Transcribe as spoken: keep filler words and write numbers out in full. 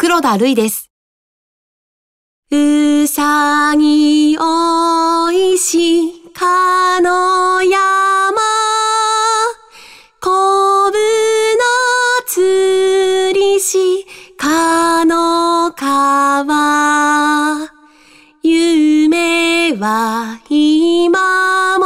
黒田るいです。 うさぎおいしかの山、こぶのつりしかの川、夢は今も